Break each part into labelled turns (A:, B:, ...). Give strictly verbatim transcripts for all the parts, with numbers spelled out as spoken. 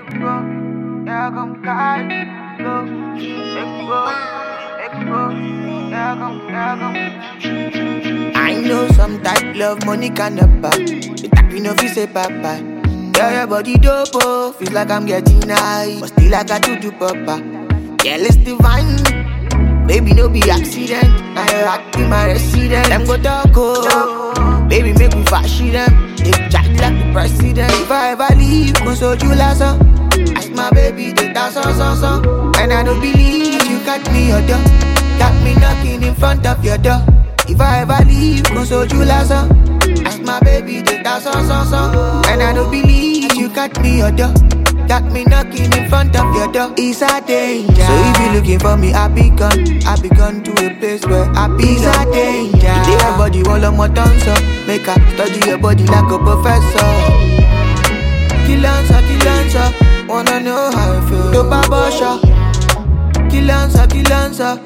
A: yeah, come catch go, let go, let go, yeah, come, yeah, come. I know some type love money can up back. The type you know if you say papa. Yeah, your body dope, oh, feels like I'm getting high, but still I got to do papa. Yeah, it's divine. Baby, no be accident. Now you're acting my resident. Them go talk, oh. Baby, make me fashion them. They chat like the president. If I ever leave, go so you last on. Ask my baby, they dance on, on, on. And I don't believe you got me your door. Got me knocking in front of your door. If I ever leave, go so you last on. Ask my baby, they dance on, on, on. And I don't believe you got me your door. Got me knocking in front of your door. It's a danger. So if you looking for me, I be gone. I be gone to a place where I be. It's a danger. You your body all on my tongue, so make her study your body like a professor. Kill answer, kill answer. Wanna know how I feel. Do babosha. Kill answer, kill answer.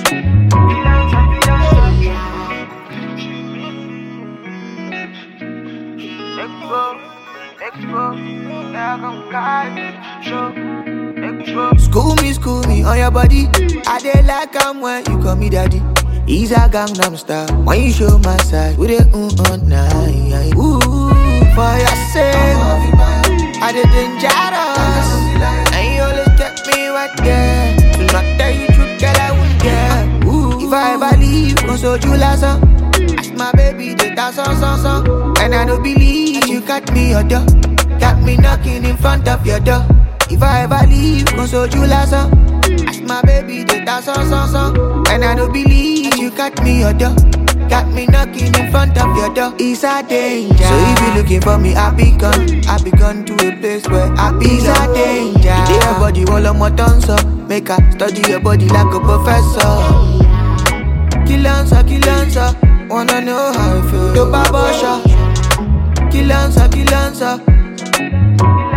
A: Let's go, let's go. Yeah, come catch go. School me, school me on your body. I dey like I'm when you call me daddy. He's a Gangnam Style. When you show my side, with it mm on night. Ooh, for your sake, I did dangerous. And you always kept me right there. To not tell you truth, girl, I won't care. Ooh, if I ever leave, go so you last on. Ask my baby, they dance on, on, on. And I don't believe you got me your door. Got me knocking in front of your door. If I ever leave, go so you last on. Ask my baby, they dance on, on, on. And I don't believe you got me your door. Got me knocking in front of your door. It's a danger. So if you looking for me, I be gone. I be gone to a place where I be. It's a danger. You your body all on my tongue, so make her study your body like a professor. Kill answer, kill answer. Wanna know how I feel. Do babosha. Kill answer, kill answer.